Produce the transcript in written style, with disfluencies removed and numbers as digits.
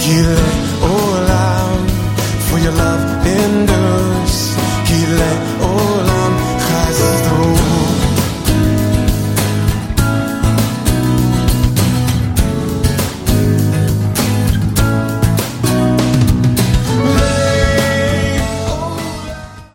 qu'il est au larmes. For your love endures.